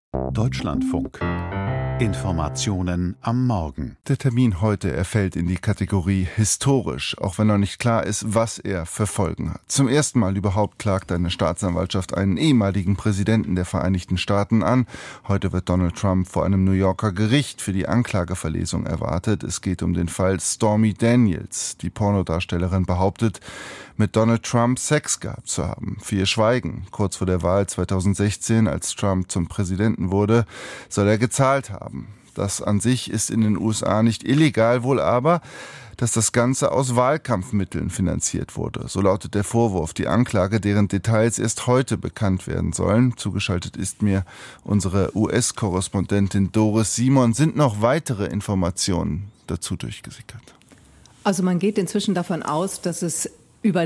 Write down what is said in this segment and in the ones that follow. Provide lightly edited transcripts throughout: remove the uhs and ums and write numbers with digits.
Deutschlandfunk. Informationen am Morgen. Der Termin heute, er fällt in die Kategorie historisch, auch wenn noch nicht klar ist, was er für Folgen hat. Zum ersten Mal überhaupt klagt eine Staatsanwaltschaft einen ehemaligen Präsidenten der Vereinigten Staaten an. Heute wird Donald Trump vor einem New Yorker Gericht für die Anklageverlesung erwartet. Es geht um den Fall Stormy Daniels. Die Pornodarstellerin behauptet, mit Donald Trump Sex gehabt zu haben. Für ihr Schweigen kurz vor der Wahl 2016, als Trump zum Präsidenten wurde, soll er gezahlt haben. Das an sich ist in den USA nicht illegal, wohl aber, dass das Ganze aus Wahlkampfmitteln finanziert wurde. So lautet der Vorwurf, die Anklage, deren Details erst heute bekannt werden sollen. Zugeschaltet ist mir unsere US-Korrespondentin Doris Simon. Sind noch weitere Informationen dazu durchgesickert? Also man geht inzwischen davon aus, dass es über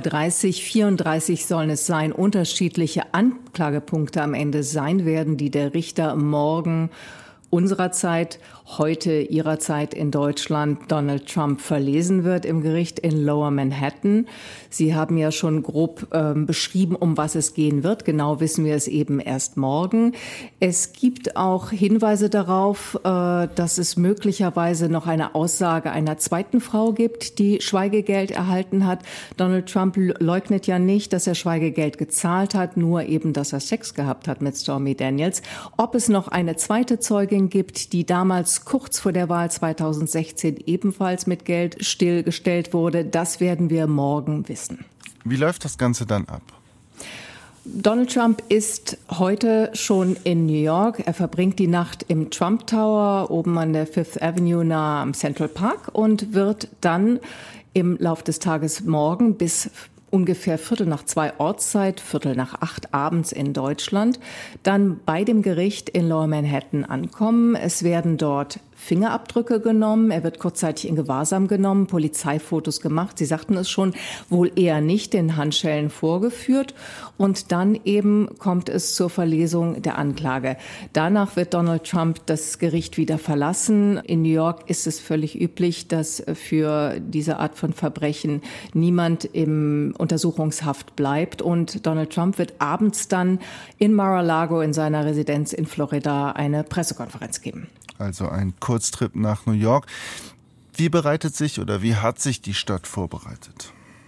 34 sollen es sein, unterschiedliche Anklagepunkte am Ende sein werden, die der Richter morgen unserer Zeit, heute ihrer Zeit in Deutschland, Donald Trump verlesen wird im Gericht in Lower Manhattan. Sie haben ja schon grob beschrieben, um was es gehen wird. Genau wissen wir es eben erst morgen. Es gibt auch Hinweise darauf, dass es möglicherweise noch eine Aussage einer zweiten Frau gibt, die Schweigegeld erhalten hat. Donald Trump leugnet ja nicht, dass er Schweigegeld gezahlt hat, nur eben, dass er Sex gehabt hat mit Stormy Daniels. Ob es noch eine zweite Zeugin gibt, die damals kurz vor der Wahl 2016 ebenfalls mit Geld stillgestellt wurde, das werden wir morgen wissen. Wie läuft das Ganze dann ab? Donald Trump ist heute schon in New York. Er verbringt die Nacht im Trump Tower oben an der Fifth Avenue nahe am Central Park und wird dann im Lauf des Tages morgen bis ungefähr 1:45 Ortszeit, 7:45 abends in Deutschland, dann bei dem Gericht in Lower Manhattan ankommen. Es werden dort Fingerabdrücke genommen. Er wird kurzzeitig in Gewahrsam genommen, Polizeifotos gemacht. Sie sagten es schon, wohl eher nicht den Handschellen vorgeführt. Und dann eben kommt es zur Verlesung der Anklage. Danach wird Donald Trump das Gericht wieder verlassen. In New York ist es völlig üblich, dass für diese Art von Verbrechen niemand im Untersuchungshaft bleibt. Und Donald Trump wird abends dann in Mar-a-Lago in seiner Residenz in Florida eine Pressekonferenz geben. Also ein Kurztrip nach New York. Wie bereitet sich oder wie hat sich die Stadt vorbereitet?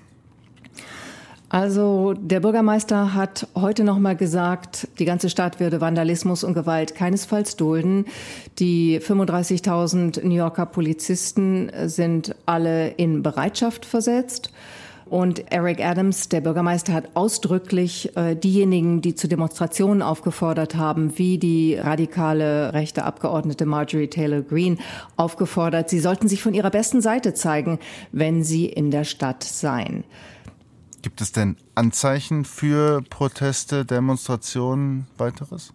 Also der Bürgermeister hat heute noch mal gesagt, die ganze Stadt würde Vandalismus und Gewalt keinesfalls dulden. Die 35.000 New Yorker Polizisten sind alle in Bereitschaft versetzt. Und Eric Adams, der Bürgermeister, hat ausdrücklich diejenigen, die zu Demonstrationen aufgefordert haben, wie die radikale rechte Abgeordnete Marjorie Taylor Greene, aufgefordert, sie sollten sich von ihrer besten Seite zeigen, wenn sie in der Stadt seien. Gibt es denn Anzeichen für Proteste, Demonstrationen, weiteres?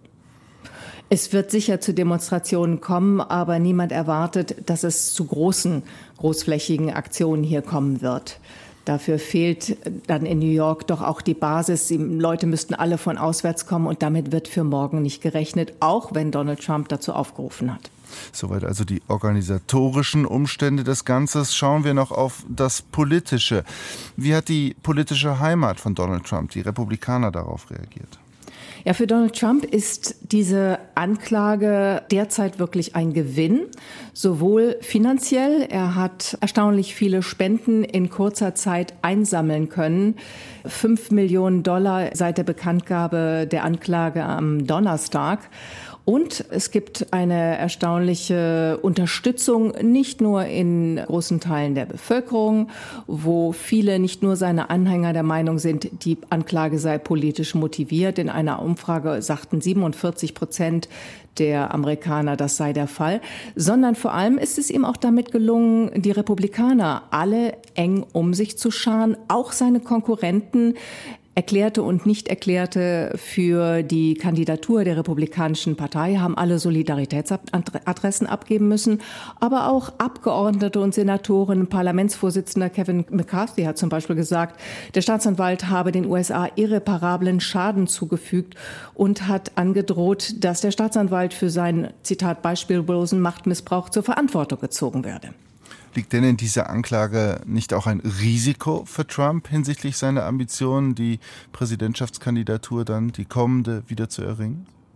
Es wird sicher zu Demonstrationen kommen, aber niemand erwartet, dass es zu großflächigen Aktionen hier kommen wird. Dafür fehlt dann in New York doch auch die Basis. Die Leute müssten alle von auswärts kommen und damit wird für morgen nicht gerechnet, auch wenn Donald Trump dazu aufgerufen hat. Soweit also die organisatorischen Umstände des Ganzen. Schauen wir noch auf das Politische. Wie hat die politische Heimat von Donald Trump, die Republikaner, darauf reagiert? Ja, für Donald Trump ist diese Anklage derzeit wirklich ein Gewinn, sowohl finanziell. Er hat erstaunlich viele Spenden in kurzer Zeit einsammeln können. $5 Millionen seit der Bekanntgabe der Anklage am Donnerstag. Und es gibt eine erstaunliche Unterstützung, nicht nur in großen Teilen der Bevölkerung, wo viele nicht nur seine Anhänger der Meinung sind, die Anklage sei politisch motiviert. In einer Umfrage sagten 47% der Amerikaner, das sei der Fall, sondern vor allem ist es ihm auch damit gelungen, die Republikaner alle eng um sich zu scharen, auch seine Konkurrenten. Erklärte und nicht erklärte für die Kandidatur der Republikanischen Partei haben alle Solidaritätsadressen abgeben müssen. Aber auch Abgeordnete und Senatoren, Parlamentsvorsitzender Kevin McCarthy hat zum Beispiel gesagt, der Staatsanwalt habe den USA irreparablen Schaden zugefügt und hat angedroht, dass der Staatsanwalt für sein, Zitat, beispiellosen Machtmissbrauch zur Verantwortung gezogen werde. Liegt denn in dieser Anklage nicht auch ein Risiko für Trump hinsichtlich seiner Ambitionen, die Präsidentschaftskandidatur dann, die kommende, wieder zu erringen?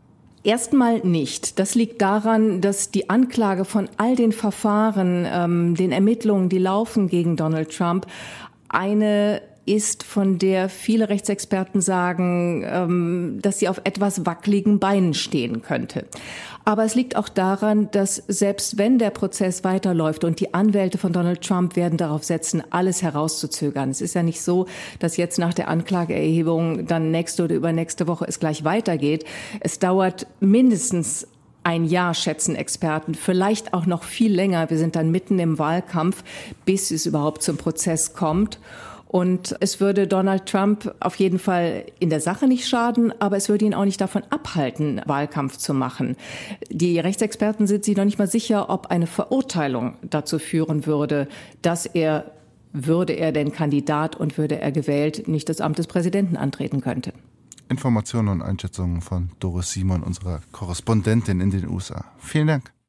Erstmal nicht. Das liegt daran, dass die Anklage von all den Verfahren, den Ermittlungen, die laufen gegen Donald Trump, eine ist, von der viele Rechtsexperten sagen, dass sie auf etwas wackeligen Beinen stehen könnte. Aber es liegt auch daran, dass selbst wenn der Prozess weiterläuft und die Anwälte von Donald Trump werden darauf setzen, alles herauszuzögern. Es ist ja nicht so, dass jetzt nach der Anklageerhebung dann nächste oder übernächste Woche es gleich weitergeht. Es dauert mindestens ein Jahr, schätzen Experten, vielleicht auch noch viel länger. Wir sind dann mitten im Wahlkampf, bis es überhaupt zum Prozess kommt. Und es würde Donald Trump auf jeden Fall in der Sache nicht schaden, aber es würde ihn auch nicht davon abhalten, Wahlkampf zu machen. Die Rechtsexperten sind sich noch nicht mal sicher, ob eine Verurteilung dazu führen würde, dass würde er denn Kandidat und würde er gewählt, nicht das Amt des Präsidenten antreten könnte. Informationen und Einschätzungen von Doris Simon, unserer Korrespondentin in den USA. Vielen Dank.